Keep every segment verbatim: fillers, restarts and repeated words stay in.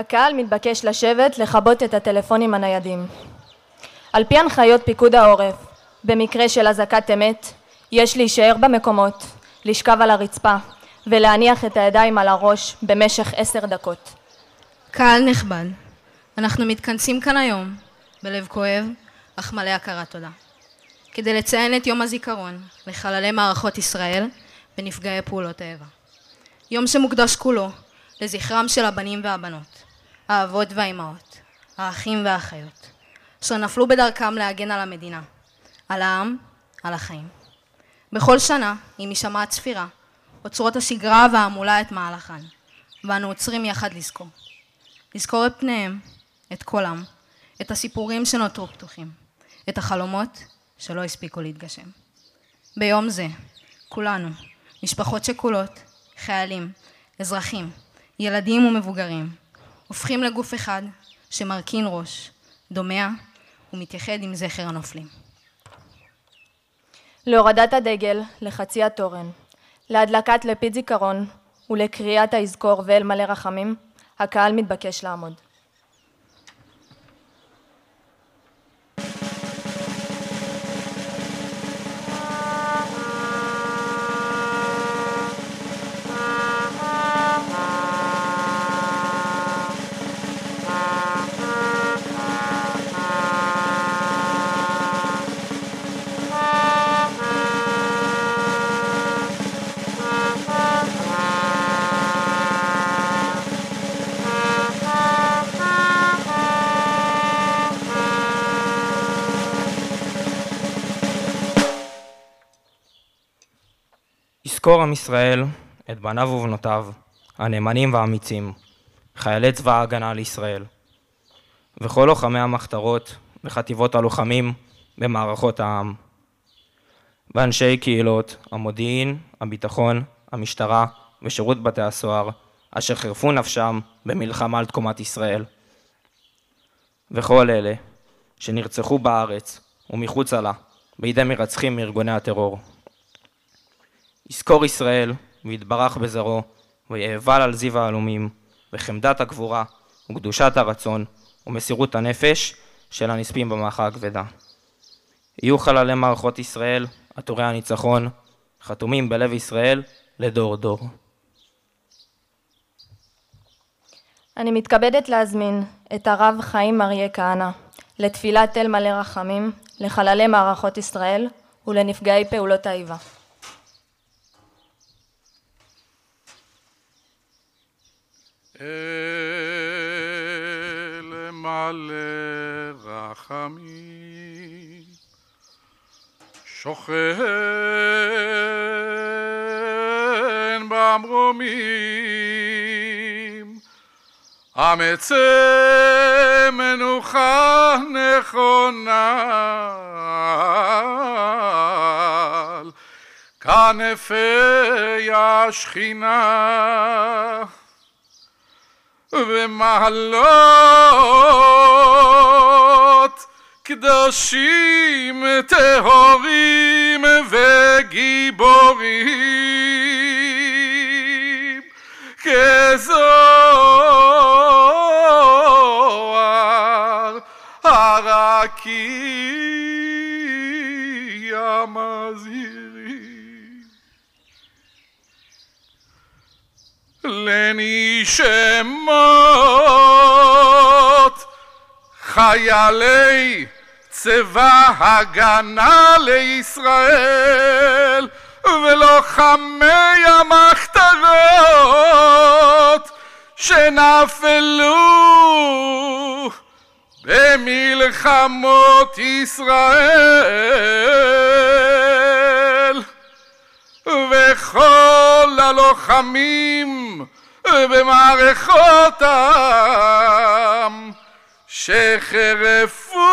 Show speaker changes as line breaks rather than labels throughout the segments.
הקהל מתבקש לשבת לכבות את הטלפונים הניידים. על פי הנחיות פיקוד העורף, במקרה של אזעקת אמת, יש להישאר במקומות, לשכב על הרצפה ולהניח את הידיים על הראש במשך עשר דקות.
קהל נכבד, אנחנו מתכנסים כאן היום בלב כואב אך מלא הכרת תודה, כדי לציין את יום הזיכרון לחללי מערכות ישראל ונפגעי פעולות האיבה. יום שמוקדש כולו לזכרם של הבנים והבנות, האבות והאימהות, האחים והאחיות, אשר נפלו בדרכם להגן על המדינה, על העם, על החיים. בכל שנה, עם הישמע הצפירה, עוצרות השגרה והעמולה את מהלכן, ואנו עוצרים יחד לזכור. לזכור את פניהם, את קולם, את הסיפורים שנותרו פתוחים, את החלומות שלא הספיקו להתגשם. ביום זה, כולנו, משפחות שכולות, חיילים, אזרחים, ילדים ומבוגרים, הופכים לגוף אחד שמרכין ראש, דומע ומתייחד עם זכר הנופלים.
להורדת הדגל לחצי התורן, להדלקת לפיד זיכרון ולקריאת היזכור ואל מלא רחמים, הקהל מתבקש לעמוד.
יזכור עם ישראל את בניו ובנותיו, הנאמנים והאמיצים, חיילי צבא ההגנה לישראל, וכל לוחמי המחתרות וחטיבות הלוחמים במערכות העם, ואנשי קהילות, המודיעין, הביטחון, המשטרה ושירות בתי הסוהר, אשר חירפו נפשם במלחמה על תקומת ישראל, וכל אלה שנרצחו בארץ ומחוצה לה בידי מרצחים מארגוני הטרור. יזכור ישראל ויתברך בזרעו ויאבל על זיו העלומים וחמדת הגבורה וקדושת הרצון ומסירות הנפש של הנספים במערכה הכבדה. יהיו חללי מערכות ישראל, עטורי הניצחון, חתומים בלב ישראל לדור דור.
אני מתכבדת להזמין את הרב חיים אריה כהנא לתפילת אל מלא רחמים לחללי מערכות ישראל ולנפגעי פעולות האיבה.
אל מלא רחמים שוכן במרומים אמצא מנוחה נכונה כנפי השכינה ומעלות קדושים טהורים וגיבורים כזוהר הרקיע מזהירים לנשמות חיילי צבא הגנה לישראל ולוחמי המחתרות שנפלו במלחמות ישראל וכל הלוחמים במערכות העם שחרפו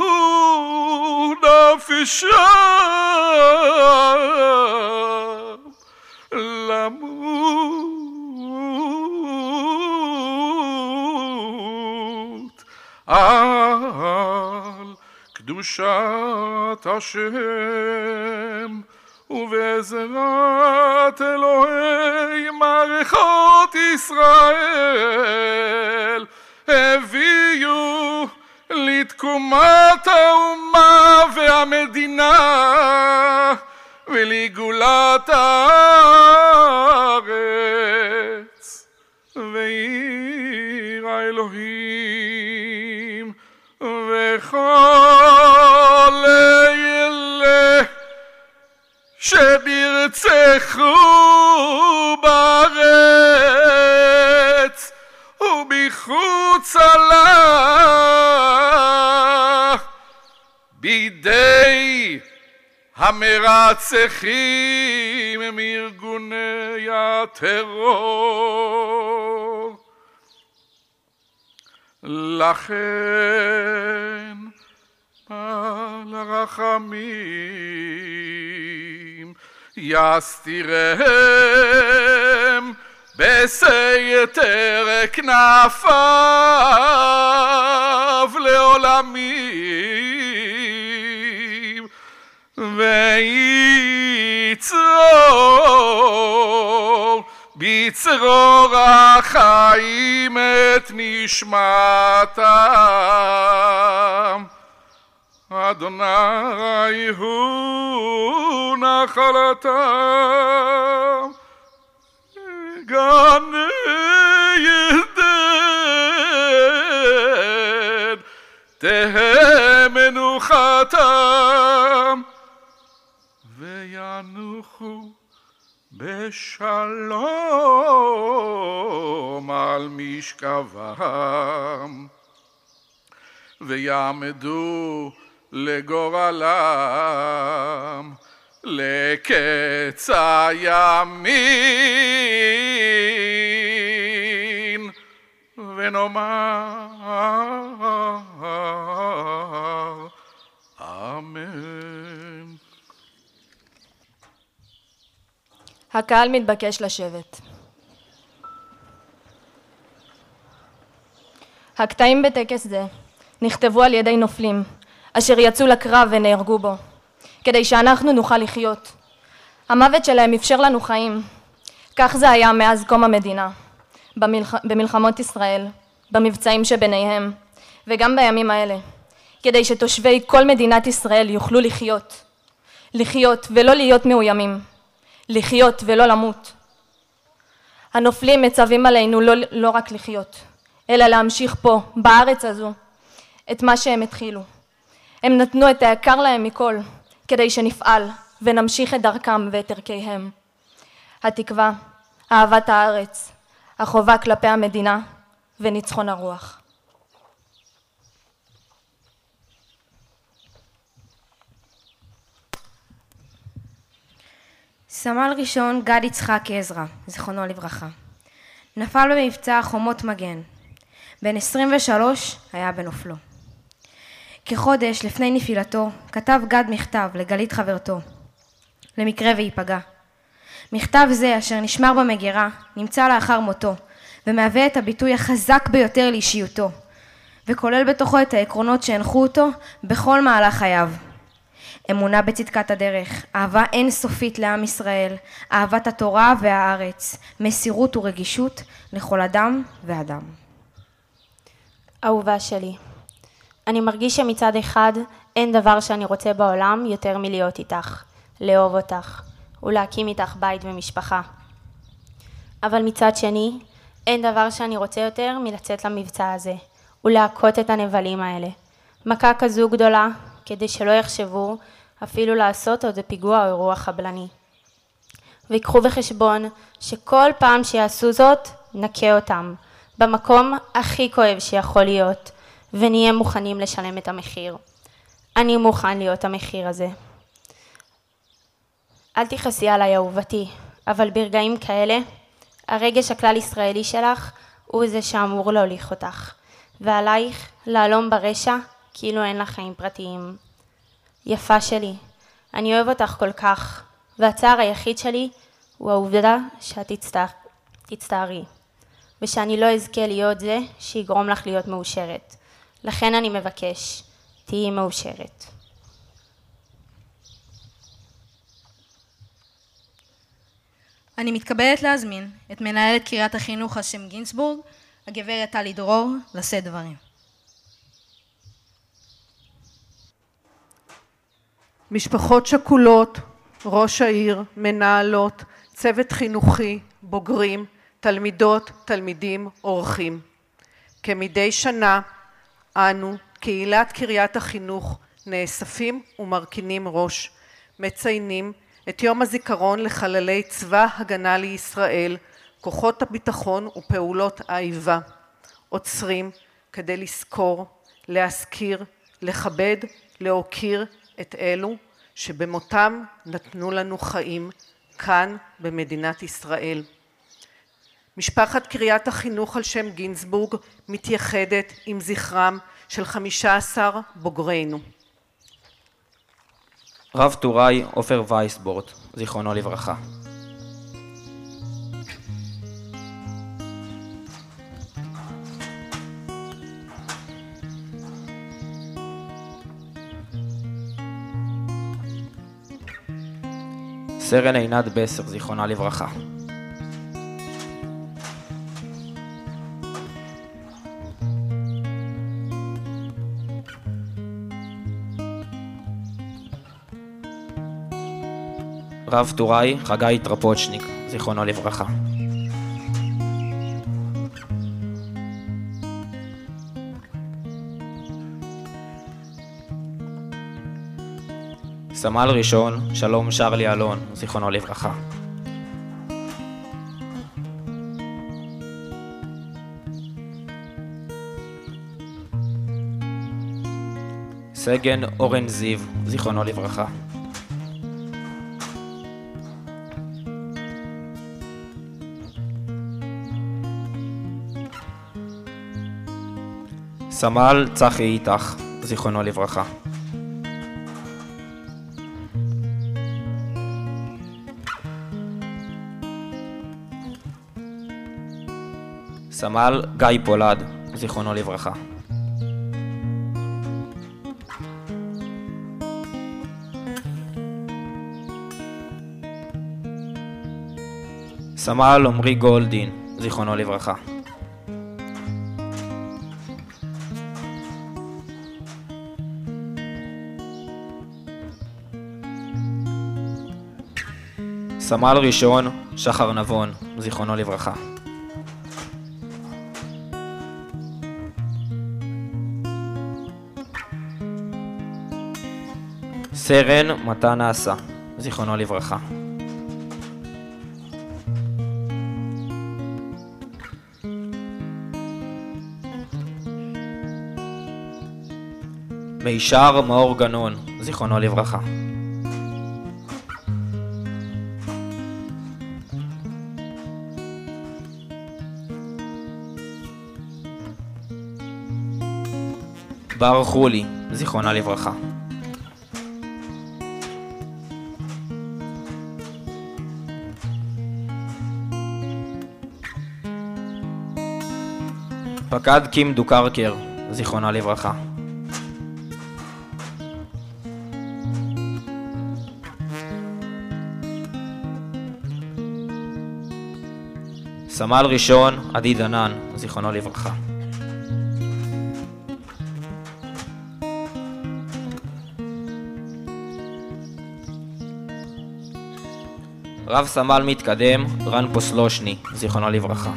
נפשם למות על קדושת השם ובעזרת אלוהי מערכות ישראל הארץ, ועיר האלוהים, וכל אלה שבירצחו בארץ ומחוצה לה בידי המרצחים מארגוני הטרור. לכן בעל הרחמים יסתירם בסתר כנפיו לעולמים, ויצרור בצרור החיים את נשמתם. אדוני הוא נחלתם, גן עדן תהא מנוחתם, וינוחו בשלום על משכבם, ויעמדו לגורלם לקץ הימין, ונאמר אמן.
הקהל מתבקש לשבת. הקטעים בטקס זה נכתבו על ידי נופלים אשר יצאו לקרב ונהרגו בו כדי שאנחנו נוכל לחיות. המוות שלהם אפשר לנו חיים. כך זה היה מאז קום המדינה, במלח... במלחמות ישראל, במבצעים שביניהם, וגם בימים האלה, כדי שתושבי כל מדינת ישראל יוכלו לחיות. לחיות ולא להיות מאוימים. לחיות ולא למות. הנופלים מצווים עלינו לא, לא רק לחיות, אלא להמשיך פה, בארץ הזו, את מה שהם התחילו. הם נתנו את היקר להם מכל, כדי שנפעל ונמשיך את דרכם ואת ערכיהם. התקווה, אהבת הארץ, החובה כלפי המדינה וניצחון הרוח.
סמל ראשון גד יצחק עזרא, זכרונו לברכה. נפל במבצע חומות מגן. בן עשרים ושלוש היה בנופלו. כחודש לפני נפילתו כתב גד מכתב לגלית חברתו, למקרה ויפגע. מכתב זה אשר נשמר במגירה נמצא לאחר מותו, ומהווה את הביטוי החזק ביותר לאישיותו, וכולל בתוכו את העקרונות שהנחו אותו בכל מהלך חייו. אמונה בצדקת הדרך, אהבה אינסופית לעם ישראל, אהבת התורה והארץ, מסירות ורגישות לכל אדם ואדם.
אהובה שלי, אני מרגיש שמצד אחד אין דבר שאני רוצה בעולם יותר מלהיות איתך, לאהוב אותך ולהקים איתך בית ומשפחה. אבל מצד שני, אין דבר שאני רוצה יותר מלצאת למבצע הזה ולהכות את הנבלים האלה. מכה כזו גדולה כדי שלא יחשבו אפילו לעשות עוד פיגוע או אירוע חבלני. ויקחו בחשבון שכל פעם שיעשו זאת נקה אותם במקום הכי כואב שיכול להיות, ונהיה מוכנים לשלם את המחיר. אני מוכן להיות המחיר הזה. אל תכעסי עליי אהובתי, אבל ברגעים כאלה הרגש הכלל ישראלי שלך הוא זה שאמור להוליך אותך, ועלייך להלום ברשע כאילו אין לך חיים פרטיים. יפה שלי, אני אוהב אותך כל כך, והצער היחיד שלי הוא העובדה שאת תצטערי, ושאני לא אזכה להיות זה שיגרום לך להיות מאושרת. לכן אני מבקש, תהיי מאושרת.
אני מתכבדת להזמין את מנהלת קריית החינוך השם גינסבורג, הגברת טלי דרור, לשאת דברים.
משפחות שכולות ראש העיר, מנהלות, צוות חינוכי, בוגרים, תלמידות, תלמידים, אורחים. כמדי שנה, אנו, קהילת קריית החינוך, נאספים ומרכינים ראש, מציינים את יום הזיכרון לחללי צבא הגנה לישראל, כוחות הביטחון ופעולות האיבה. עוצרים כדי לזכור, להזכיר, לכבד, להוקיר את אלו שבמותם נתנו לנו חיים כאן במדינת ישראל. משפחת קריית החינוך על שם גינזבורג מתייחדת עם זכרם של חמישה עשר בוגרינו.
רב טוראי עופר וייסבורט, זיכרונו לברכה. סרן עינת בסר, זיכרונה לברכה. רב טוראי חגי טרפוצ'ניק, זיכרונו לברכה. סמל ראשון שלום שרלי אלון, זיכרונו לברכה. סגן אורן זיו, זיכרונו לברכה. סמל צחי איתך, זיכרונו לברכה. סמל גיא פולד, זיכרונו לברכה. סמל עמרי גולדין, זיכרונו לברכה. סמל ראשון שחר נבון, זיכרונו לברכה. סרן מתן אסה, זיכרונו לברכה. מישר מאור גנון, זיכרונו לברכה. בר חולי, זיכרונה לברכה. פקד קים דוקרקר, זיכרונה לברכה. סמל ראשון עדי דנן, זיכרונו לברכה. רב סמל מתקדם רן פוסלושני, זיכרונו לברכה.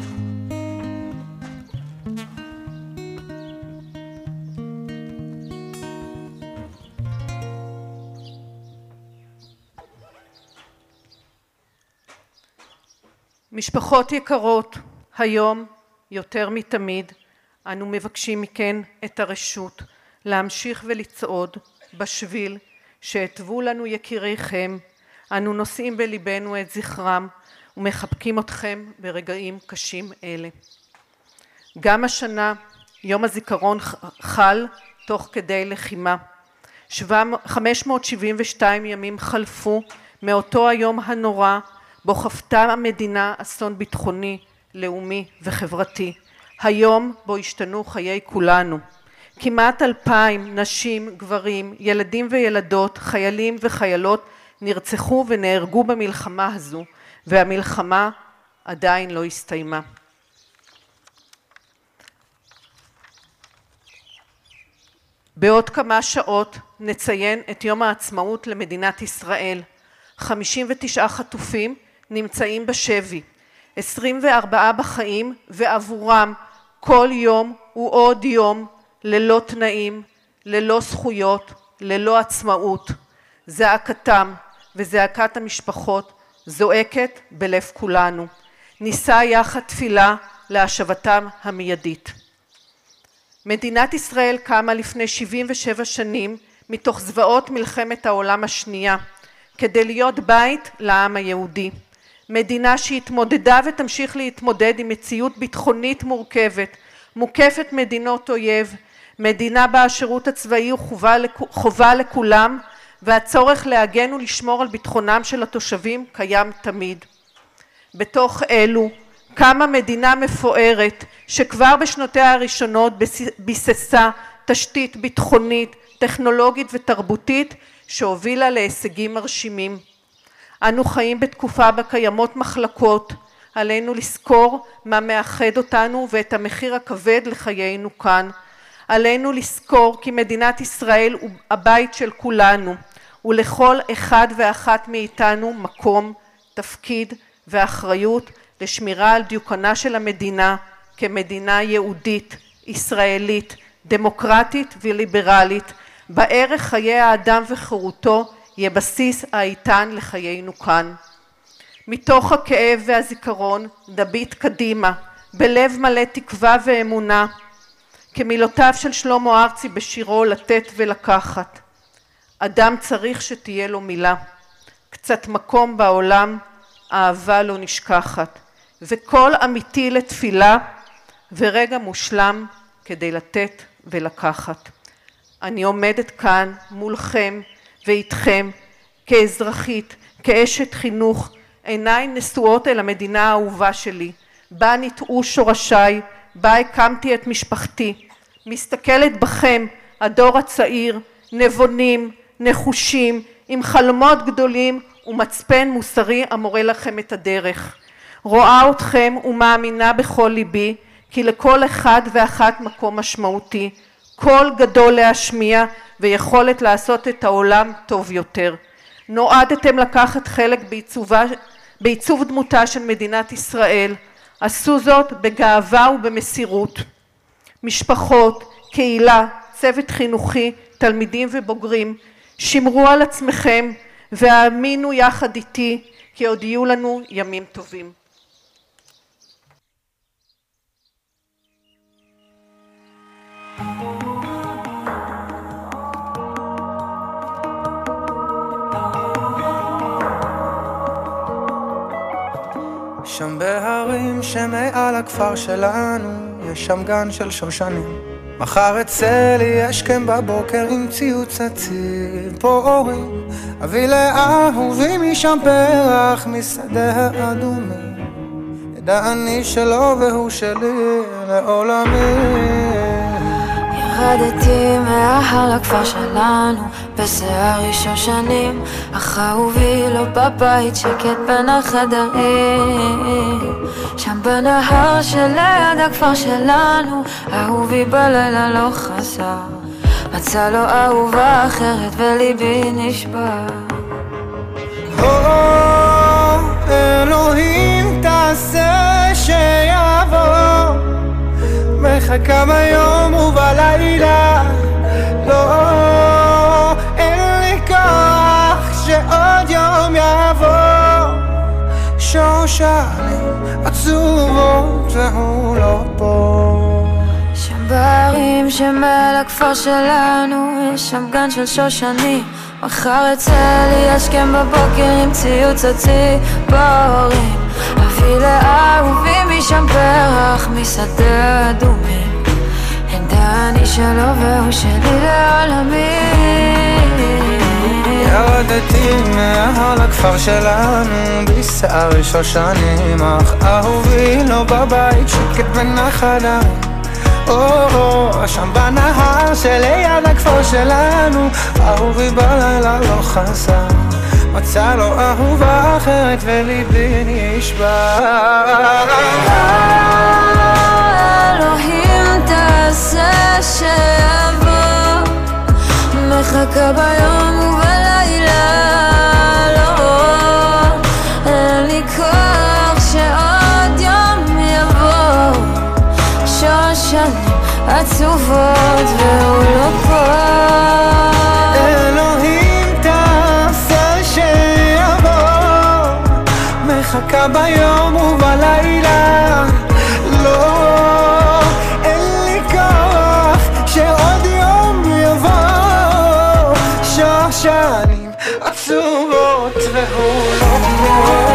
משפחות יקרות, היום יותר מתמיד אנו מבקשים מכן את הרשות להמשיך ולצעוד בשביל שהטבו לנו יקיריכם. אנו נושאים בליבנו את זכרם ומחבקים אתכם ברגעים קשים אלה. גם השנה יום הזיכרון חל תוך כדי לחימה. חמש מאות שבעים ושתיים ימים חלפו מאותו היום הנורא בו חוותה המדינה אסון ביטחוני, לאומי וחברתי. היום בו השתנו חיי כולנו. כמעט אלפיים נשים, גברים, ילדים וילדות, חיילים וחיילות נרצחו ונהרגו במלחמה הזו, והמלחמה עדיין לא הסתיימה. בעוד כמה שעות נציין את יום העצמאות למדינת ישראל. חמישים ותשעה חטופים נמצאים בשבי, עשרים וארבעה בחיים, ועבורם כל יום הוא עוד יום ללא תנאים, ללא זכויות, ללא עצמאות. זעקתם וזעקת המשפחות זועקת בלב כולנו. נישא יחד תפילה להשבתם המיידית. מדינת ישראל קמה לפני שבעים ושבע שנים מתוך זוועות מלחמת העולם השנייה, כדי להיות בית לעם היהודי. מדינה שהתמודדה ותמשיך להתמודד עם מציאות ביטחונית מורכבת, מוקפת מדינות אויב, מדינה בה השירות הצבאי הוא חובה, חובה לכולם, והצורך להגן ולשמור על ביטחונם של התושבים קיים תמיד. בתוך אלו קמה מדינה מפוארת שכבר בשנותיה הראשונות ביססה תשתית ביטחונית, טכנולוגית ותרבותית שהובילה להישגים מרשימים. אנו חיים בתקופה בה קיימות מחלקות, עלינו לזכור מה מאחד אותנו ואת המחיר הכבד לחיינו כאן. עלינו לזכור כי מדינת ישראל הוא הבית של כולנו, ולכל אחד ואחת מאיתנו מקום, תפקיד ואחריות לשמירה על דיוקנה של המדינה כמדינה יהודית, ישראלית, דמוקרטית וליברלית, בערך חיי האדם וחירותו יהיה בסיס האיתן לחיינו כאן. מתוך הכאב והזיכרון נביט קדימה, בלב מלא תקווה ואמונה, כמילותיו של שלמה ארצי בשירו לתת ולקחת. אדם צריך שתהיה לו מילה, קצת מקום בעולם, אהבה לא נשכחת, וקול אמיתי לתפילה, ורגע מושלם כדי לתת ולקחת. אני עומדת כאן מולכם ואיתכם כאזרחית, כאשת חינוך, עיניי נשואות אל המדינה האהובה שלי, בה ניטעו שורשיי, בה הקמתי את משפחתי. מסתכלת בכם, הדור הצעיר, נבונים, נחושים, עם חלומות גדולים ומצפן מוסרי המורה לכם את הדרך. רואה אתכם ומאמינה בכל ליבי, כי לכל אחד ואחת מקום משמעותי, קול גדול להשמיע ויכולת לעשות את העולם טוב יותר. נועדתם לקחת חלק בעיצובה, בעיצוב דמותה של מדינת ישראל. עשו זאת בגאווה ובמסירות. משפחות, קהילה, צוות חינוכי, תלמידים ובוגרים, שמרו על עצמכם והאמינו יחד איתי כי עוד יהיו לנו ימים טובים.
שם בהרים שמעל הכפר שלנו יש שם גן של שושנים. מחר אצל יש קם בבוקר עם ציוץ הציפורים, אביא לאהובי משם פרח משדה אדומים. ידע אני שלו והוא שלי לעולמי.
ירדתי מההר לכפר שלנו בשערי שושנים, אך אהובי לא בבית שקט בין החדרים. שם בנהר שליד הכפר שלנו אהובי בלילה לא חזר, מצא לו אהובה אחרת וליבי נשבר.
או אלוהים תעשה שיבוא, מחכה ביום ובלילה, לא, אין לי כוח שעוד יום יבוא. שושנים עצובות והוא לא פה.
שם בערים שמעל הכפר שלנו יש שם גן של שושנים, מחר אצל יש קם בבוקר עם ציוץ הציפורים, אביא לאהובי משם פרח משדה אדומים. ידע אני שלו והוא שלי לעולמי.
ירדתי מההר לכפר שלנו בשערי שושנים, אך אהובי לא בבית שקט בין החדרים. או שם בנהר שליד הכפר שלנו אהובי בלילה לא חזר, מצא לו אהובה אחרת וליבי נשבר.
אלוהים תעשה שיבוא, מחכה ביום ובלילה, לא, עצובות והוא לא פה.
אלוהים תעשה שיבוא, מחכה ביום ובלילה. לא, אין לי כוח שעוד יום יבוא, שושנים עצובות והוא לא פה.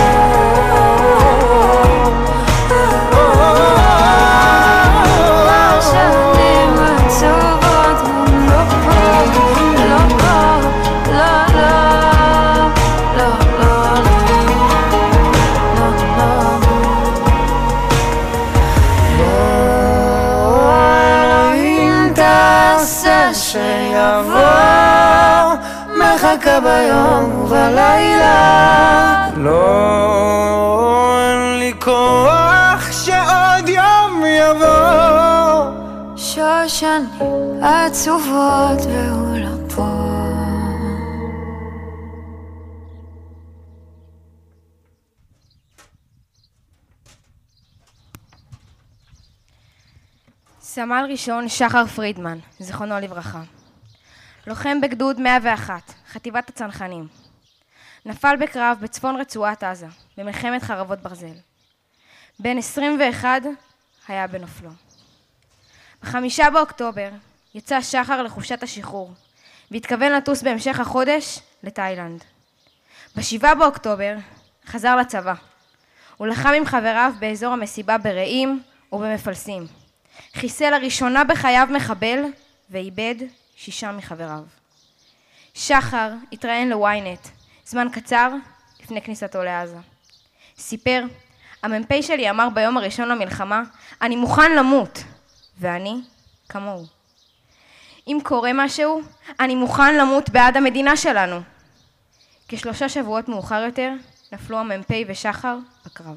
מחכה ביום ובלילה. לא, אין לי כוח שעוד יום יבוא,
שושנים עצובות והוא לא פה.
סמל ראשון שחר פרידמן, זיכרונו לברכה. לוחם בגדוד מאה ואחת, חטיבת הצנחנים. נפל בקרב בצפון רצועת עזה, במלחמת חרבות ברזל. בן עשרים ואחת היה בנופלו. בחמישה באוקטובר יצא שחר לחופשת השחרור, והתכוון לטוס בהמשך החודש לתאילנד. בשבעה באוקטובר חזר לצבא. הוא לחם עם חבריו באזור המסיבה ברעים ובמפלסים. חיסל לראשונה בחייו מחבל ואיבד שישה מחבריו. שחר התראיין לוויינט זמן קצר לפני כניסתו לעזה. סיפר, המ"פ שלי אמר ביום הראשון למלחמה, אני מוכן למות, ואני כמוהו. אם קורה משהו, אני מוכן למות בעד המדינה שלנו. כשלושה שבועות מאוחר יותר נפלו המ"פ ושחר בקרב.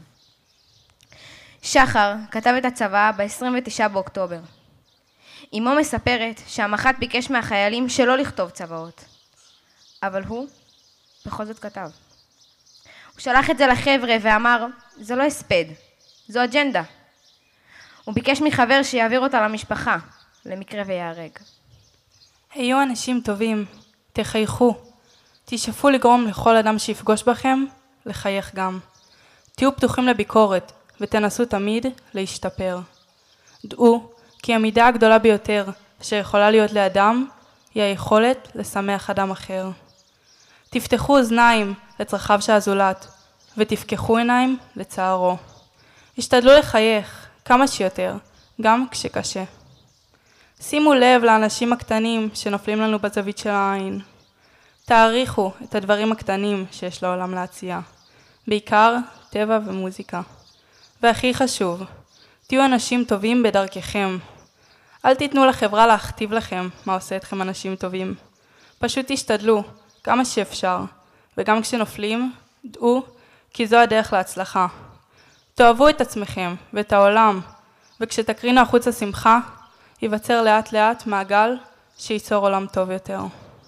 שחר כתב את הצבא ב-עשרים ותשעה באוקטובר. אמו מספרת שהמח"ט ביקש מהחיילים שלא לכתוב צוואות, אבל הוא בכל זאת כתב. הוא שלח את זה לחבר'ה ואמר, זה לא הספד, זו אג'נדה. הוא ביקש מחבר שיעביר אותה למשפחה, למקרה ויהרג.
היו אנשים טובים, תחייכו, תשאפו לגרום לכל אדם שיפגוש בכם, לחייך גם. תהיו פתוחים לביקורת, ותנסו תמיד להשתפר. דעו כי המידה הגדולה ביותר שיכולה להיות לאדם, היא היכולת לשמח אדם אחר. תפתחו אוזניים לצרכיו של הזולת, ותפקחו עיניים לצערו. השתדלו לחייך כמה שיותר, גם כשקשה. שימו לב לאנשים הקטנים שנופלים לנו בזווית של העין. תעריכו את הדברים הקטנים שיש לעולם להציע, בעיקר טבע ומוזיקה. והכי חשוב, תהיו אנשים טובים בדרככם. אל תיתנו לחברה להכתיב לכם מה עושה אתכם אנשים טובים. פשוט תשתדלו כמה שאפשר, וגם כשנופלים, דעו כי זו הדרך להצלחה. תאהבו את עצמכם ואת העולם, וכשתקרינו החוצה שמחה, ייווצר לאט לאט מעגל שייצור עולם טוב יותר.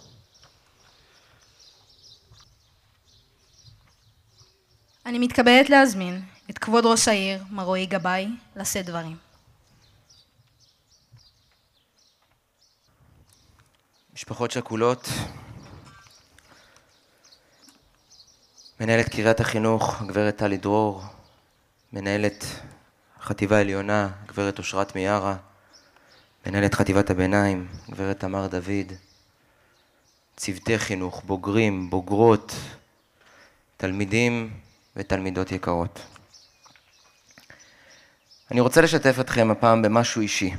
אני מתכבדת להזמין את כבוד ראש העיר, מר רועי גבאי, לשאת דברים.
משפחות שכולות, מנהלת קריית החינוך, גברת טלי דרור, מנהלת חטיבה העליונה, גברת אושרת מיארה, מנהלת חטיבת הביניים, גברת תמר דוד, צוותי חינוך, בוגרים, בוגרות, תלמידים ותלמידות יקרות. אני רוצה לשתף אתכם הפעם במשהו אישי.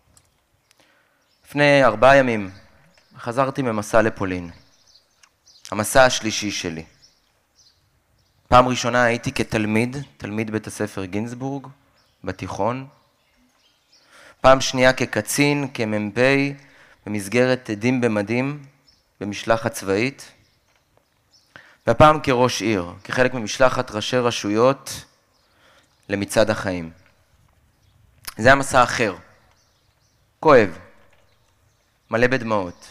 לפני ארבעה ימים חזרתי ממסע לפולין, המסע השלישי שלי. פעם ראשונה הייתי כתלמיד, תלמיד בית הספר גינסבורג, בתיכון. פעם שנייה כקצין, כמ"פ, במסגרת עדים במדים, במשלחת צבאית. והפעם כראש עיר, כחלק ממשלחת ראשי רשויות למצעד החיים. זה היה מסע אחר, כואב, מלא בדמעות.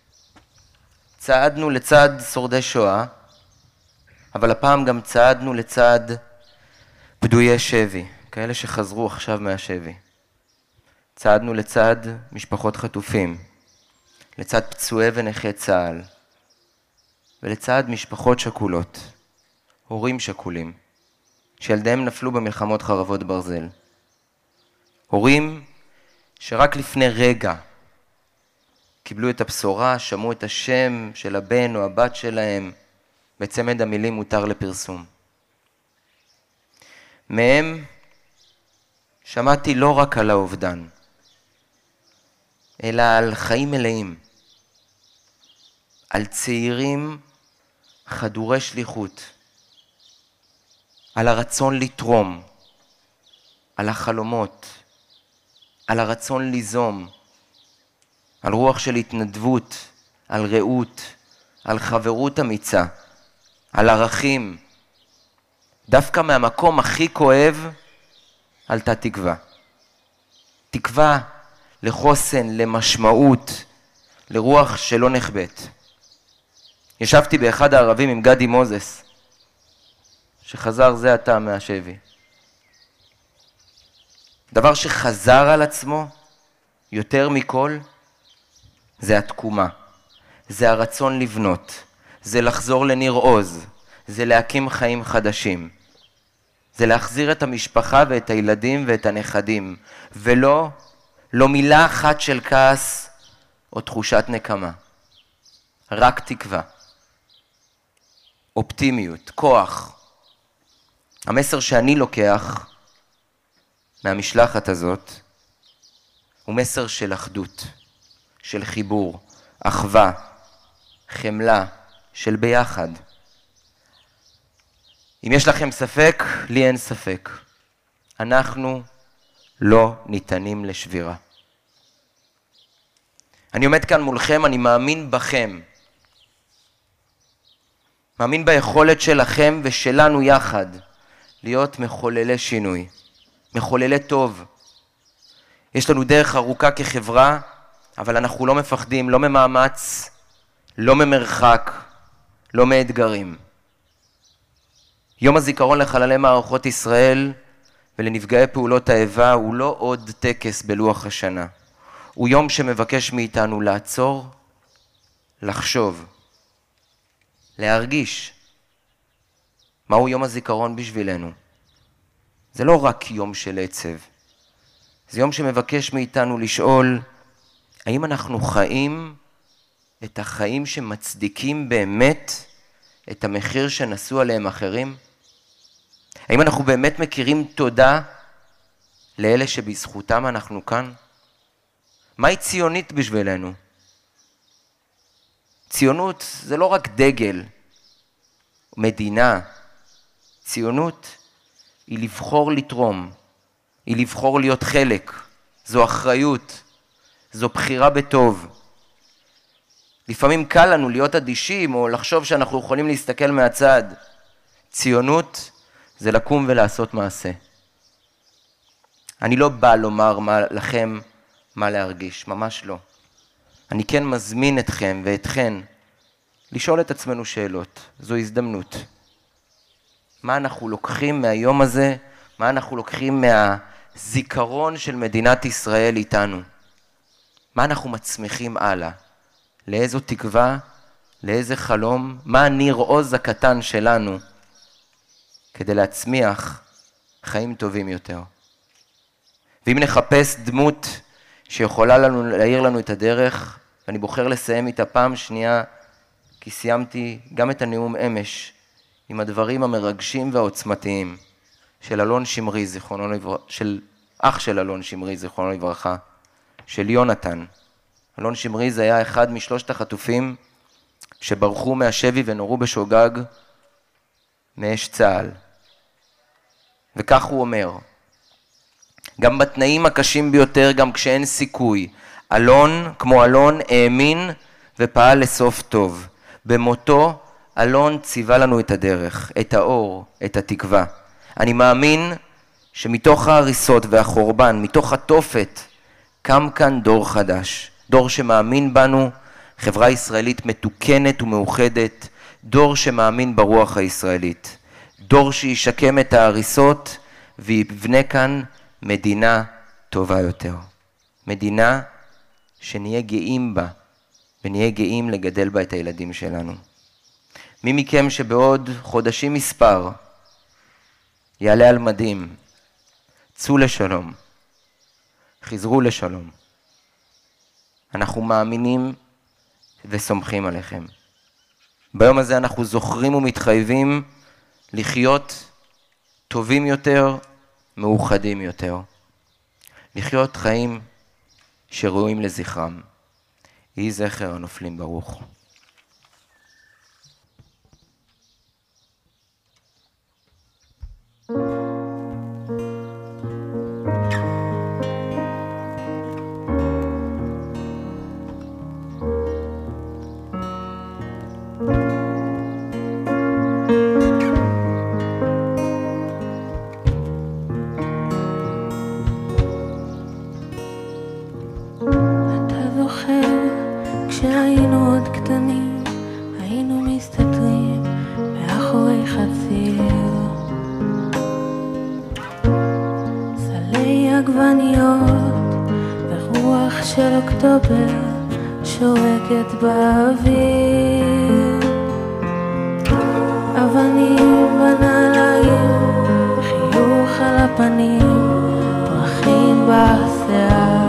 צעדנו לצד שורדי שואה, אבל הפעם גם צעדנו לצד פדויי שבי, כאלה שחזרו עכשיו מהשבי. צעדנו לצד משפחות חטופים, לצד פצועי ונכי צה"ל, ולצד משפחות שכולות, הורים שכולים, שילדיהם נפלו במלחמות חרבות ברזל. הורים שרק לפני רגע קיבלו את הבשורה, שמעו את השם של הבן או הבת שלהם, בצמד המילים מותר לפרסום. מהם שמעתי לא רק על האובדן, אלא על חיים מלאים, על צעירים חדורי שליחות, על הרצון לתרום, על החלומות, על הרצון ליזום, על רוח של התנדבות, על רעות, על חברות אמיצה, על ערכים. דווקא מהמקום הכי כואב עלתה תקווה. תקווה לחוסן, למשמעות, לרוח שלא נחבאת. ישבתי באחד הערבים עם גדי מוזס, שחזר זה עתה מהשבי. דבר שחזר על עצמו יותר מכל, זה התקומה, זה הרצון לבנות, זה לחזור לניר עוז, זה להקים חיים חדשים, זה להחזיר את המשפחה ואת הילדים ואת הנכדים, ולא, לא מילה אחת של כעס או תחושת נקמה, רק תקווה, אופטימיות, כוח. המסר שאני לוקח מהמשלחת הזאת הוא מסר של אחדות, של חיבור, אחווה, חמלה, של ביחד. אם יש לכם ספק, לי אין ספק. אנחנו לא ניתנים לשבירה. אני עומד כאן מולכם, אני מאמין בכם. מאמין ביכולת שלכם ושלנו יחד להיות מחוללי שינוי, מחוללי טוב. יש לנו דרך ארוכה כחברה, אבל אנחנו לא מפחדים, לא ממאמץ, לא ממרחק, לא מאתגרים. יום הזיכרון לחללי מערכות ישראל ולנפגעי פעולות האיבה הוא לא עוד טקס בלוח השנה. הוא יום שמבקש מאיתנו לעצור, לחשוב, להרגיש. מהו יום הזיכרון בשבילנו? זה לא רק יום של עצב. זה יום שמבקש מאיתנו לשאול, האם אנחנו חיים את החיים שמצדיקים באמת את המחיר שנשאו עליהם אחרים? האם אנחנו באמת מכירים תודה לאלה שבזכותם אנחנו כאן? מהי ציונית בשבילנו? ציונות זה לא רק דגל, מדינה. ציונות היא לבחור לתרום, היא לבחור להיות חלק. זו אחריות, זו בחירה בטוב. לפעמים קל לנו להיות אדישים או לחשוב שאנחנו יכולים להסתכל מהצד. ציונות זה לקום ולעשות מעשה. אני לא בא לומר מה, לכם מה להרגיש, ממש לא. אני כן מזמין אתכם ואתכן לשאול את עצמנו שאלות. זו הזדמנות. מה אנחנו לוקחים מהיום הזה? מה אנחנו לוקחים מהזיכרון של מדינת ישראל איתנו? מה אנחנו מצמיחים הלאה? לאיזו תקווה? לאיזה חלום? מה הניר עוז הקטן שלנו כדי להצמיח חיים טובים יותר? ואם נחפש דמות שיכולה לנו, להעיר לנו את הדרך, ואני בוחר לסיים איתה פעם שנייה, כי סיימתי גם את הנאום אמש עם הדברים המרגשים והעוצמתיים של אלון שמרי, זיכרונו לברכה, של אח של אלון שמרי, זיכרונו לברכה, של יונתן. אלון שמרי זה היה אחד משלושת החטופים שברחו מהשבי ונורו בשוגג מאש צה"ל. וכך הוא אומר, גם בתנאים הקשים ביותר, גם כשאין סיכוי, אלון כמו אלון האמין ופעל לסוף טוב. במותו אלון ציווה לנו את הדרך, את האור, את התקווה. אני מאמין שמתוך ההריסות והחורבן, מתוך התופת, קם כאן דור חדש. דור שמאמין בנו, חברה ישראלית מתוקנת ומאוחדת, דור שמאמין ברוח הישראלית. דור שישקם את ההריסות ויבנה כאן מדינה טובה יותר. מדינה שנהיה גאים בה, ונהיה גאים לגדל בה את הילדים שלנו. מי מכם שבעוד חודשים מספר יעלה על מדים, צאו לשלום, חזרו לשלום. אנחנו מאמינים וסומכים עליכם. ביום הזה אנחנו זוכרים ומתחייבים לחיות טובים יותר, מאוחדים יותר. לחיות חיים שראויים לזכרם. יהי זכר הנופלים ברוך.
כשהיינו עוד קטנים, היינו מסתתרים מאחורי חציר. סלי עגבניות ורוח של אוקטובר שורקת באוויר. אבנים בנעליים, חיוך על הפנים, פרחים בשיער.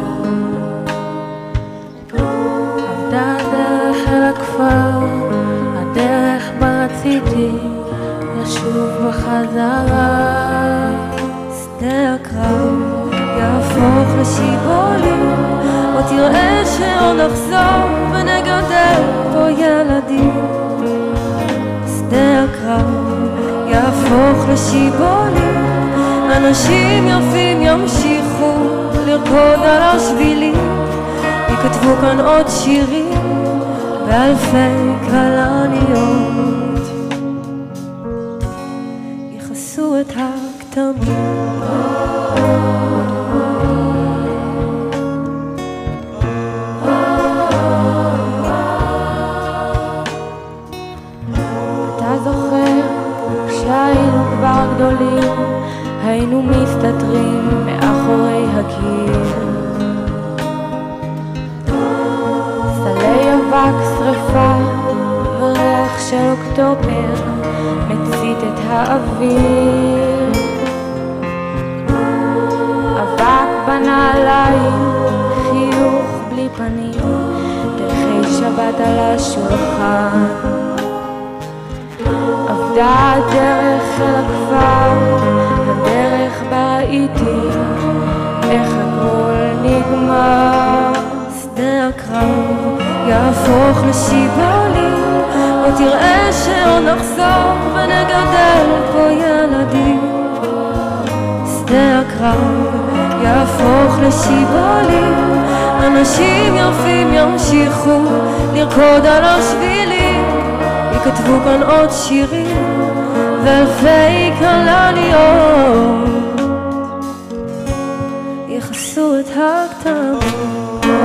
הדרך אל הכפר, הדרך בה רציתי לשוב בחזרה. שדה הקרב יהפוך לשיבולים, או תראה שעוד נחזור ונגדל פה ילדים. שדה הקרב יהפוך לשיבולים, אנשים יפים ימשיכו לרקוד על השבילים. יכתבו כאן עוד שירים באלפי כלניות, יכסו את הכתמים. אתה זוכר כשהיינו כבר גדולים, היינו מסתתרים מאחורי הקיר. אבק שריפה וריח של אוקטובר מצית את האוויר. אבק בנעליים, חיוך בלי פנים, דרכי שבת על השולחן. עבדה הדרך אל הכפר, הדרך בה ראיתי איך הכל נגמר. שדה הקרב יהפוך לשיבולים, או תראה שעוד נחזור ונגדל פה ילדים. שדה הקרב יהפוך לשיבולים, אנשים יפים ימשיכו לרקוד על השבילים. יכתבו כאן עוד שירים ואלפי כלניות, יכסו את הכתמים.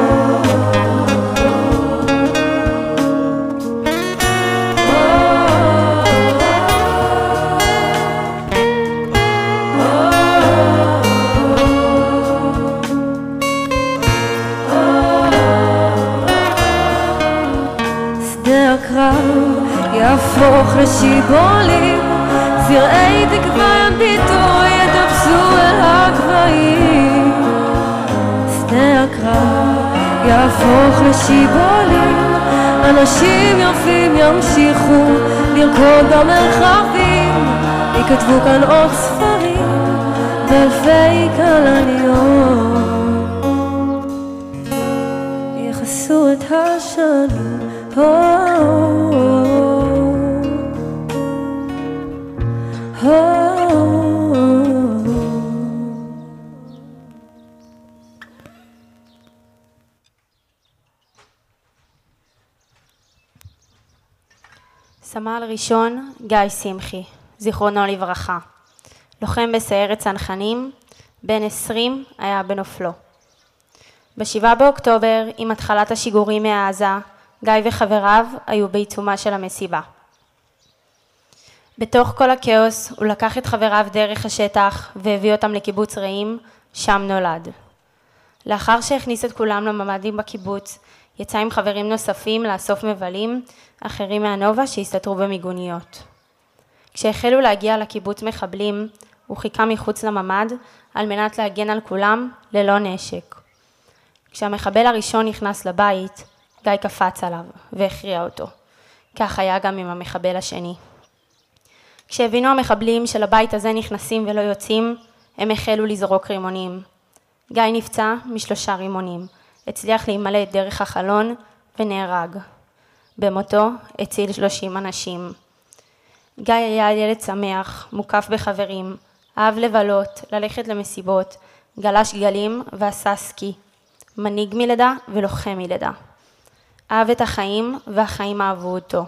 יהפוך לשיבולים, זרעי תקווה ינביטו יטפסו אל הגבהים. שדה הקרב יהפוך לשיבולים, אנשים יפים ימשיכו לרקוד במרחבים. יכתבו כאן עוד ספרים ואלפי כלניות, יכסו את השנים.
סמל ראשון גיא שמחי, זיכרונו לברכה, לוחם בסיירת צנחנים, בן עשרים היה בנופלו. בשבעה באוקטובר, עם התחלת השיגורים מעזה, גיא וחבריו היו בעיצומה של המסיבה. בתוך כל הכאוס הוא לקח את חבריו דרך השטח והביא אותם לקיבוץ רעים, שם נולד. לאחר שהכניס את כולם לממדים בקיבוץ, יצא עם חברים נוספים לאסוף מבלים אחרים מהנובה שהסתתרו במיגוניות. כשהחלו להגיע לקיבוץ מחבלים, הוא חיכה מחוץ לממד על מנת להגן על כולם ללא נשק. כשהמחבל הראשון נכנס לבית, גיא קפץ עליו והכריע אותו. כך היה גם עם המחבל השני. כשהבינו המחבלים שלבית הזה נכנסים ולא יוצאים, הם החלו לזרוק רימונים. גיא נפצע משלושה רימונים, הצליח להימלט דרך החלון ונהרג. במותו הציל שלושים אנשים. גיא היה ילד שמח, מוקף בחברים, אהב לבלות, ללכת למסיבות, גלש גלים ועשה סקי. מנהיג מלידה ולוחם מלידה. אהב את החיים והחיים אהבו אותו.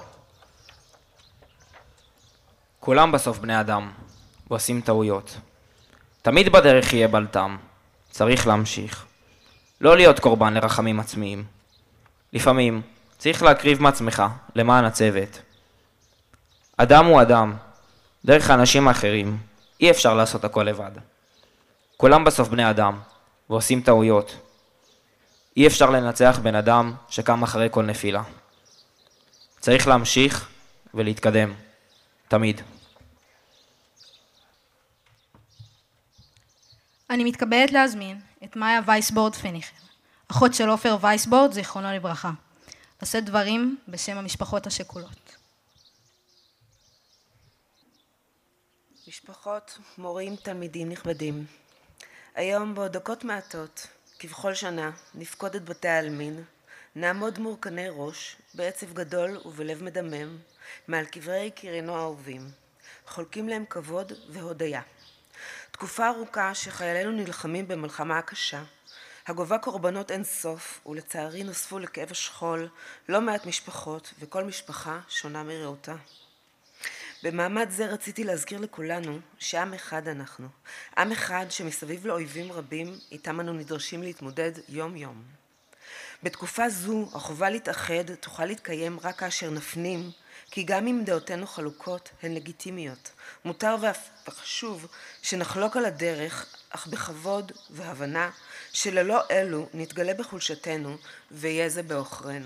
כולם בסוף בני אדם, ועושים טעויות. תמיד בדרך יהיה בלטם, צריך להמשיך. לא להיות קורבן לרחמים עצמיים. לפעמים צריך להקריב מעצמך למען הצוות. אדם הוא אדם, דרך האנשים האחרים אי אפשר לעשות הכל לבד. כולם בסוף בני אדם, ועושים טעויות. אי אפשר לנצח בן אדם שקם אחרי כל נפילה. צריך להמשיך ולהתקדם, תמיד.
אני מתכבדת להזמין את מאיה וייסבורד פניכר, אחות של עופר וייסבורד, זיכרונו לברכה, לשאת דברים בשם המשפחות השכולות.
משפחות, מורים, תלמידים נכבדים. היום בעוד דקות מעטות, כבכל שנה, נפקוד את בתי העלמין, נעמוד מורכני ראש, בעצב גדול ובלב מדמם, מעל קברי יקירינו האהובים, חולקים להם כבוד והודיה. תקופה ארוכה שחיילינו נלחמים במלחמה הקשה, הגובה קורבנות אין סוף, ולצערי נוספו לכאב השכול לא מעט משפחות, וכל משפחה שונה מרעותה. במעמד זה רציתי להזכיר לכולנו שעם אחד אנחנו, עם אחד שמסביב לאויבים רבים איתם אנו נדרשים להתמודד יום יום. בתקופה זו החובה להתאחד תוכל להתקיים רק כאשר נפנים, כי גם אם דעותינו חלוקות הן לגיטימיות. מותר ואף חשוב שנחלוק על הדרך, אך בכבוד והבנה שללא אלו נתגלה בחולשתנו ויהיה זה באוכרנו.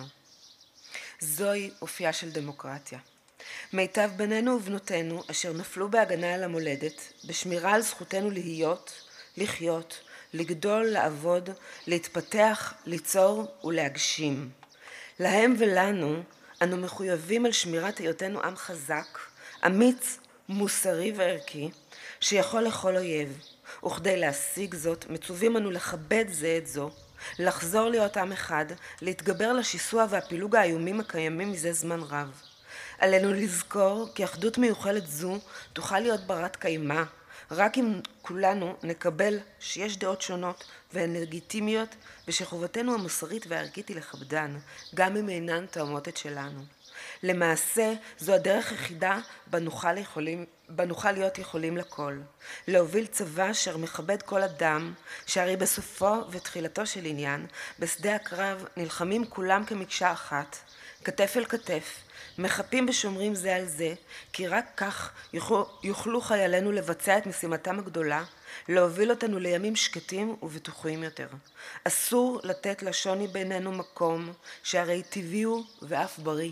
זוהי אופייה של דמוקרטיה. מיטב בנינו ובנותינו אשר נפלו בהגנה על המולדת, בשמירה על זכותנו להיות, לחיות, לגדול, לעבוד, להתפתח, ליצור ולהגשים. להם ולנו אנו מחויבים על שמירת היותנו עם חזק, אמיץ, מוסרי וערכי, שיכול לכל אויב. וכדי להשיג זאת, מצווים אנו לכבד זה את זו, לחזור להיות עם אחד, להתגבר לשיסוע והפילוג האיומים הקיימים מזה זמן רב. עלינו לזכור כי אחדות מיוחלת זו תוכל להיות ברת קיימה, רק אם כולנו נקבל שיש דעות שונות והן לגיטימיות, ושחובתנו המוסרית והערכית היא לכבדן, גם אם אינן תואמות את שלנו. למעשה, זו הדרך היחידה בה נוכל, יכולים, בה נוכל להיות יכולים לכל. להוביל צבא אשר מכבד כל אדם, שהרי בסופו ותחילתו של עניין, בשדה הקרב נלחמים כולם כמקשה אחת, כתף אל כתף, מחפים ושומרים זה על זה, כי רק כך יוכלו, יוכלו חיילינו לבצע את משימתם הגדולה, להוביל אותנו לימים שקטים ובטוחים יותר. אסור לתת לשוני בינינו מקום, שהרי טבעי הוא ואף בריא.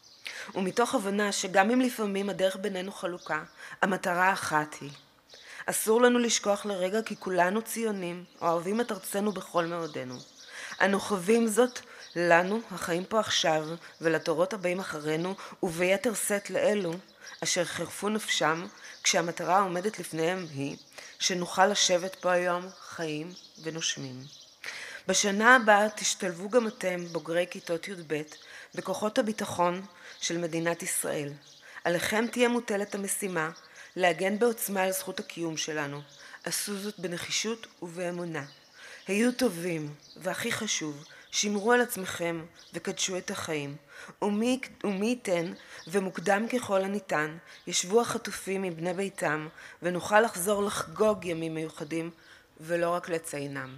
ומתוך הבנה שגם אם לפעמים הדרך בינינו חלוקה, המטרה אחת היא. אסור לנו לשכוח לרגע כי כולנו ציונים, אוהבים את ארצנו בכל מאודנו. אנו חווים זאת לנו, החיים פה עכשיו, ולתורות הבאים אחרינו, וביתר שאת לאלו, אשר חרפו נפשם, כשהמטרה העומדת לפניהם היא, שנוכל לשבת פה היום חיים ונושמים. בשנה הבאה תשתלבו גם אתם, בוגרי כיתות י"ב, בכוחות הביטחון של מדינת ישראל. עליכם תהיה מוטלת המשימה, להגן בעוצמה על זכות הקיום שלנו. עשו זאת בנחישות ובאמונה. היו טובים, והכי חשוב, שמרו על עצמכם וקדשו את החיים. ומי, ומי ייתן, ומוקדם ככל הניתן, ישבו החטופים עם בני ביתם, ונוכל לחזור לחגוג ימים מיוחדים, ולא רק לציינם.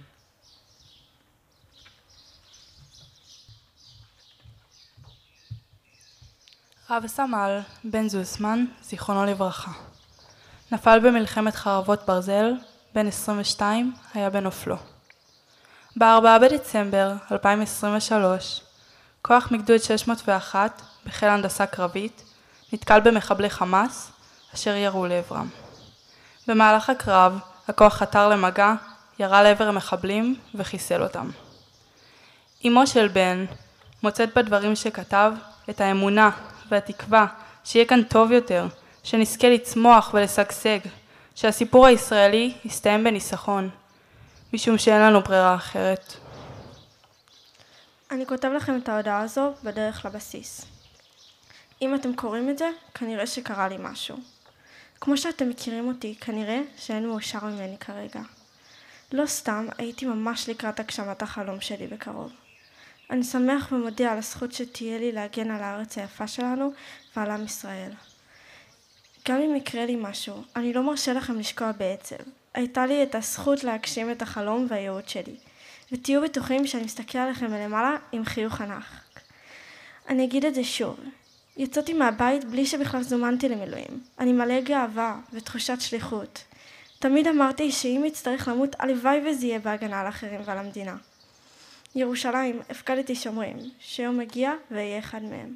רב סמל בן זוסמן, זיכרונו לברכה. נפל במלחמת חרבות ברזל, בן עשרים ושתיים היה בנופלו. ב-ארבעה בדצמבר אלפיים עשרים ושלוש, כוח מגדוד שש מאות ואחת בחיל הנדסה קרבית נתקל במחבלי חמאס אשר ירו לעברם. במהלך הקרב, הכוח חתר למגע, ירה לעבר המחבלים וחיסל אותם. אמו של בן מוצאת בדברים שכתב את האמונה והתקווה שיהיה כאן טוב יותר, שנזכה לצמוח ולשגשג, שהסיפור הישראלי יסתיים בניסחון, משום שאין לנו ברירה אחרת.
אני כותב לכם את ההודעה הזו בדרך לבסיס. אם אתם קוראים את זה, כנראה שקרה לי משהו. כמו שאתם מכירים אותי, כנראה שאין מאושר ממני כרגע. לא סתם, הייתי ממש לקראת הגשמת החלום שלי בקרוב. אני שמח ומודיע על הזכות שתהיה לי להגן על הארץ היפה שלנו ועל עם ישראל. גם אם יקרה לי משהו, אני לא מרשה לכם לשקוע בעצב. הייתה לי את הזכות להגשים את החלום והייעוד שלי. ותהיו בטוחים שאני מסתכל עליכם מלמעלה עם חיוך ענק. אני אגיד את זה שוב. יצאתי מהבית בלי שבכלל זומנתי למילואים. אני מלא גאווה ותחושת שליחות. תמיד אמרתי שאם יצטרך למות, הלוואי וזה יהיה בהגנה על אחרים ועל המדינה. ירושלים, הפקדתי שומרים, שיום מגיע ויהיה אחד מהם.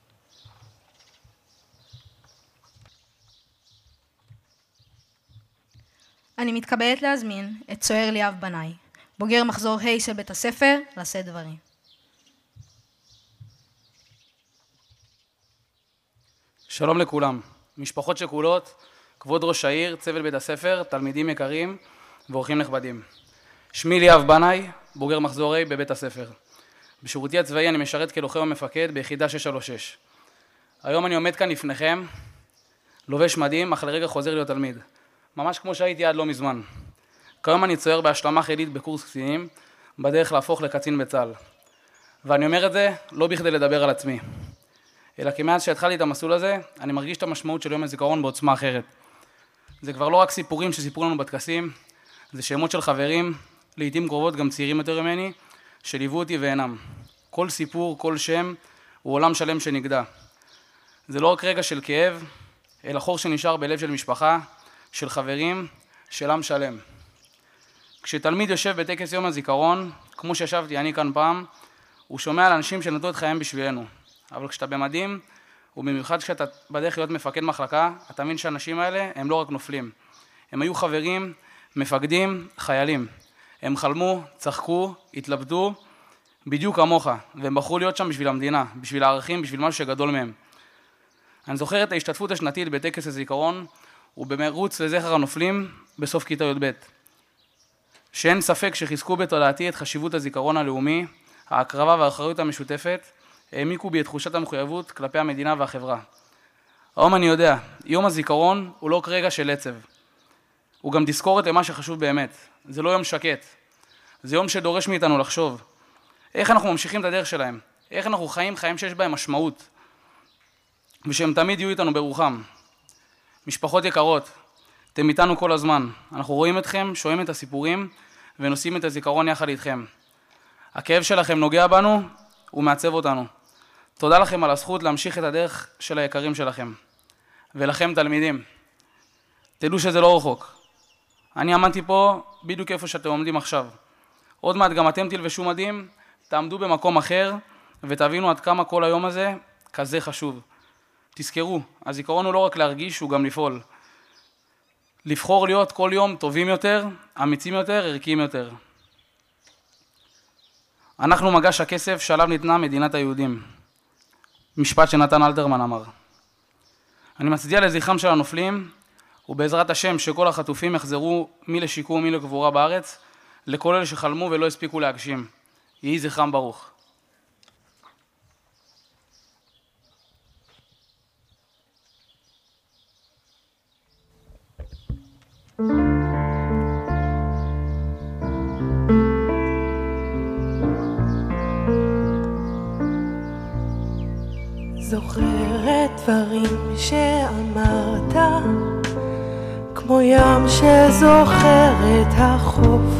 אני מתכבדת להזמין את סוער ליאב בנאי, בוגר מחזור ה' של בית הספר, לשאת דברים.
שלום לכולם, משפחות שכולות, כבוד ראש העיר, צוות בית הספר, תלמידים יקרים ואורחים נכבדים. שמי ליאב בנאי, בוגר מחזור ה' בבית הספר. בשירותי הצבאי אני משרת כלוחם המפקד ביחידה שש שלוש שש. היום אני עומד כאן לפניכם, לובש מדים, אך לרגע חוזר להיות תלמיד. ממש כמו שהייתי עד לא מזמן. כיום אני צוער בהשלמה חילית בקורס קצינים, בדרך להפוך לקצין בצה"ל. ואני אומר את זה לא בכדי לדבר על עצמי, אלא כי מאז שהתחלתי את המסלול הזה, אני מרגיש את המשמעות של יום הזיכרון בעוצמה אחרת. זה כבר לא רק סיפורים שסיפרו לנו בטקסים, זה שמות של חברים, לעתים קרובות גם צעירים יותר ממני, שליוו אותי ואינם. כל סיפור, כל שם, הוא עולם שלם שנגדע. זה לא רק רגע של כאב, אלא חור שנשאר בלב של משפחה, של חברים, של עם שלם. כשתלמיד יושב בטקס יום הזיכרון, כמו שישבתי אני כאן פעם, הוא שומע על אנשים שנתנו את חייהם בשבילנו. אבל כשאתה במדים, ובמיוחד כשאתה בדרך להיות מפקד מחלקה, אתה מבין שהאנשים האלה הם לא רק נופלים. הם היו חברים, מפקדים, חיילים. הם חלמו, צחקו, התלבטו, בדיוק כמוך, והם בחרו להיות שם בשביל המדינה, בשביל הערכים, בשביל משהו שגדול מהם. אני זוכר את ההשתתפות השנתית בטקס הזיכרון, ובמרוץ לזכר הנופלים בסוף כיתה י"ב. שאין ספק שחיזקו בתודעתי את חשיבות הזיכרון הלאומי, ההקרבה והאחריות המשותפת, העמיקו בי את תחושת המחויבות כלפי המדינה והחברה. היום אני יודע, יום הזיכרון הוא לא רגע של עצב. הוא גם תזכורת למה שחשוב באמת. זה לא יום שקט. זה יום שדורש מאיתנו לחשוב. איך אנחנו ממשיכים את הדרך שלהם? איך אנחנו חיים חיים שיש בהם משמעות? ושהם תמיד יהיו איתנו ברוחם. משפחות יקרות, אתם איתנו כל הזמן. אנחנו רואים אתכם, שומעים את הסיפורים ונושאים את הזיכרון יחד איתכם. הכאב שלכם נוגע בנו ומעצב אותנו. תודה לכם על הזכות להמשיך את הדרך של היקרים שלכם. ולכם תלמידים, תדעו שזה לא רחוק. אני עמדתי פה בדיוק איפה שאתם עומדים עכשיו. עוד מעט גם אתם תלבשו מדים, תעמדו במקום אחר ותבינו עד כמה כל היום הזה כזה חשוב. תזכרו, הזיכרון הוא לא רק להרגיש, הוא גם לפעול. לבחור להיות כל יום טובים יותר, אמיצים יותר, ערכיים יותר. אנחנו מגש הכסף שעליו ניתנה מדינת היהודים. משפט שנתן אלתרמן אמר. אני מצדיע לזכרם של הנופלים, ובעזרת השם שכל החטופים יחזרו מי לשיקום מי לגבורה בארץ, לכל אלה שחלמו ולא הספיקו להגשים. יהי זכרם ברוך.
זוכרת דברים שאמרת, כמו ים שזוכר את החוף,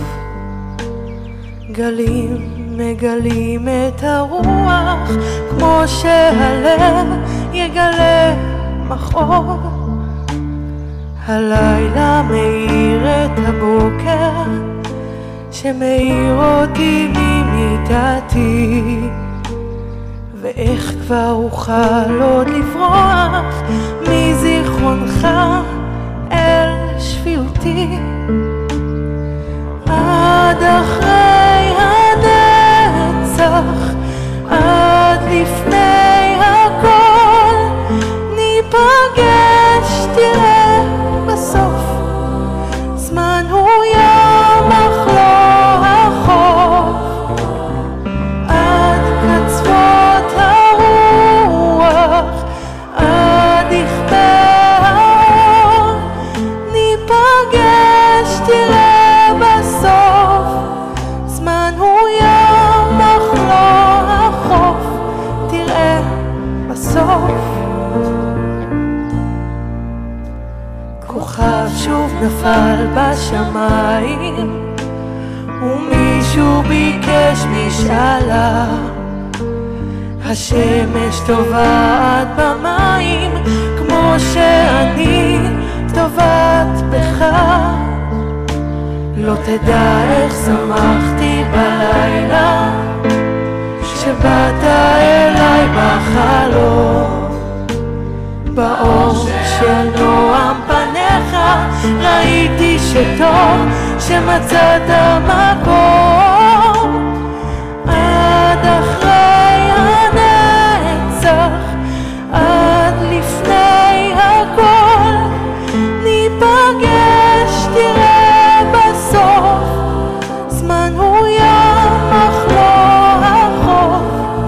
גלים מגלים את הרוח, כמו שהלב יגלה מחור. הלילה מאיר את הבוקר, שמאיר אותי ממיטתי, ואיך כבר אוכל עוד לברוח מזיכרונך אל שפיותי. עד אחרי הנצח, עד לפני הכל, ניפגש תראה בסוף. זמן הוא ים אך לא החוף, עד קצוות הרוח, עד יכבה האור, ניפגש תראה בסוף. זמן הוא ים אך לא החוף, תראה בסוף. כוכב שוב נפל בשמיים, ומישהו ביקש משאלה. השמש טובעת במים כמו שאני טובעת בך. לא תדע איך שמחתי בלילה כשבאת אליי בחלום. באור של נועם פניך ראיתי שטוב שמצאת מקום. עד אחרי הנצח, עד לפני הכל, ניפגש תראה בסוף. זמן הוא ים אך לא החוף,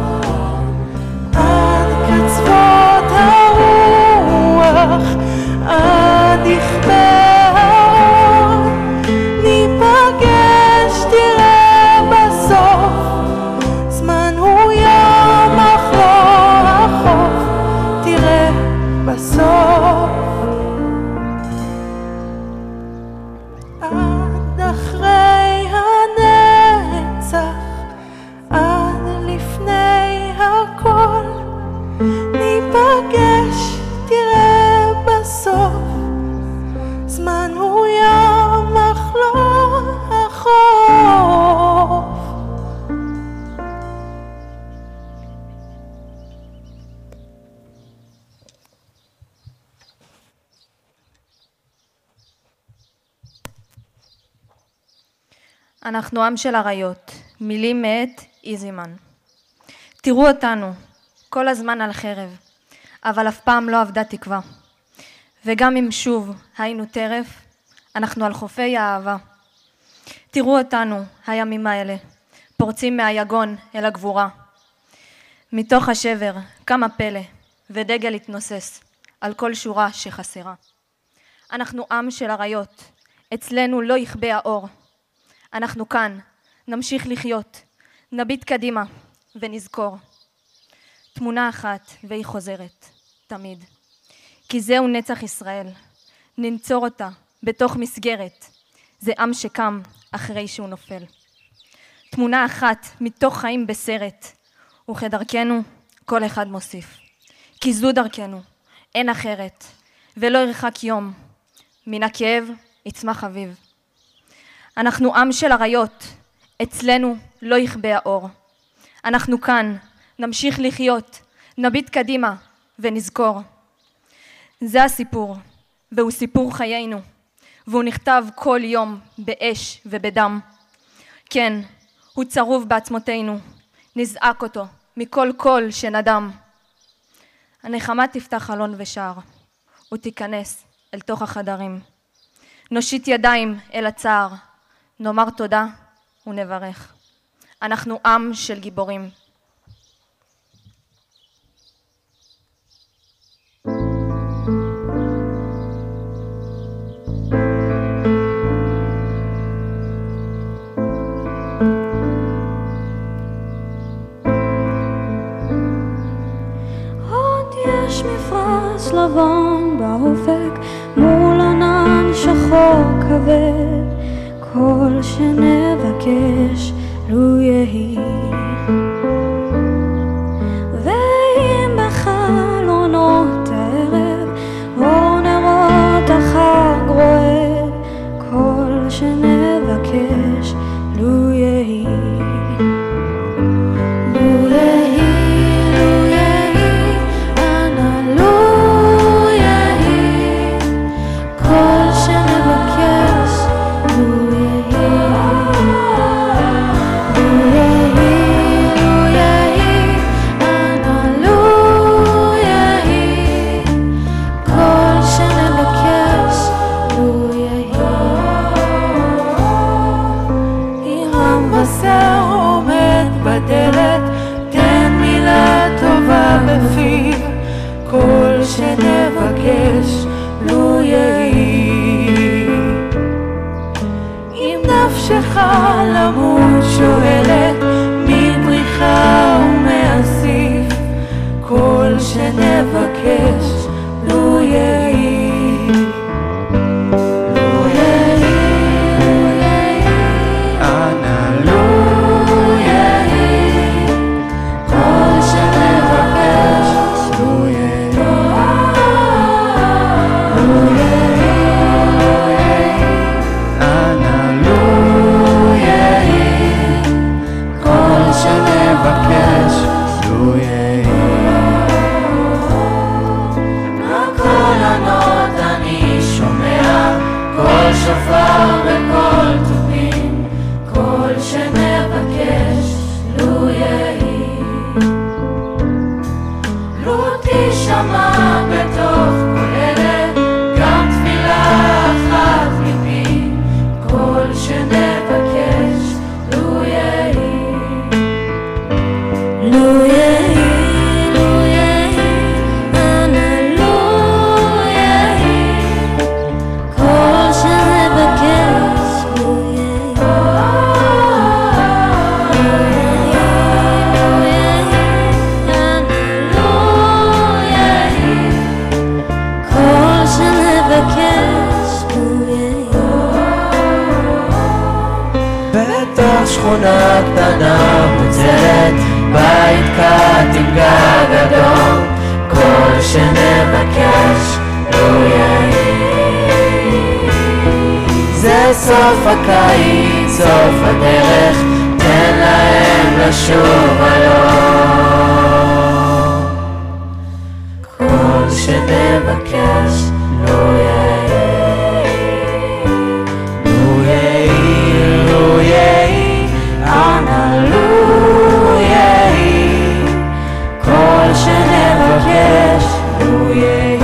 עד קצוות הרוח, עד יכבה האור, ניפגש תראה בסוף. זמן הוא ים אך לא החוף, תראה בסוף. עד אחרי הנצח, עד לפני הכל, ניפגש תראה בסוף. זמן הוא ים אך לא החוף.
אנחנו עם של אריות, מילים מאת איזימן. תראו אותנו, כל הזמן על חרב, אבל אף פעם לא עבדה תקווה. וגם אם שוב היינו טרף, אנחנו על חופי האהבה. תראו אותנו, הימים האלה, פורצים מהיגון אל הגבורה. מתוך השבר קם הפלא, ודגל התנוסס על כל שורה שחסרה. אנחנו עם של אריות, אצלנו לא יכבה האור. אנחנו כאן, נמשיך לחיות, נביט קדימה ונזכור. תמונה אחת והיא חוזרת, תמיד. כי זהו נצח ישראל, ננצור אותה בתוך מסגרת. זה עם שקם אחרי שהוא נופל. תמונה אחת מתוך חיים בסרט, וכדרכנו כל אחד מוסיף. כי זו דרכנו, אין אחרת, ולא ירחק יום. מן הכאב יצמח אביב. אנחנו עם של אריות, אצלנו לא יכבה האור. אנחנו כאן, נמשיך לחיות, נביט קדימה ונזכור. זה הסיפור, והוא סיפור חיינו, והוא נכתב כל יום באש ובדם. כן, הוא צרוב בעצמותינו, נזעק אותו מכל קול שנדם. הנחמה תפתח חלון ושער, ותיכנס אל תוך החדרים. נושיט ידיים אל הצער, נאמר תודה ונברך. אנחנו עם של גיבורים.
מפרש לבן באופק מול ענן שחור כבד, כל שנבקש לו יהי. ואם בחלונות הערב אור נרות החג רועד, כל שנבקש לו
מילה טובה בפיו, כל שנבקש לו יהי. אם נפשך למות שואלת מבריחה ומאסיף, כל שנבקש לו יהי.
שופר בכל תופים, כל שנבקש לו יהי. לו תשמע בתוך כל אלה גם תפילה אחת מפי, כל שנבקש לו יהי. לו יהי, לו יהי, אנא לו יהי, כל שנבקש לו יהי. לו יהי, לו יהי, אנא לו יהי, כל שנבקש לו יהי.
בתוך שכונה קטנה מוצלת, בית קט עם גג אדום, כל שנבקש לו יהי. זה סוף הקיץ, סוף הדרך, תן להם לשוב הלום. כל שנבקש לו יהי. לו יהי, לו יהי, אנא לו יהי, כל שנבקש לו יהי.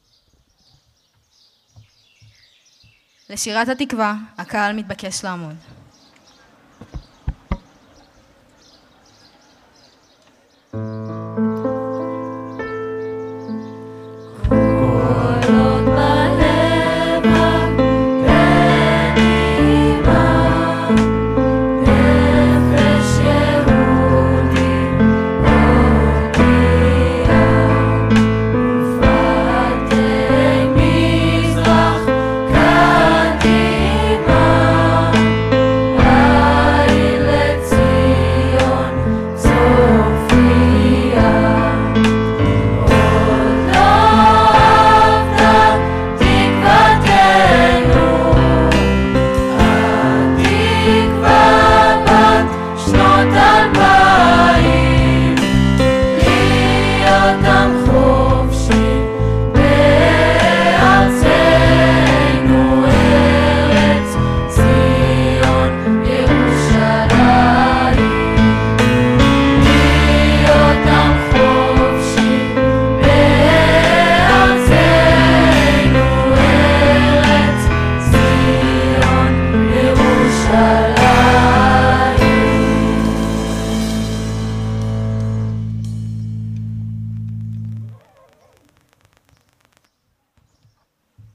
לשירת התקווה, הקהל מתבקש לעמוד.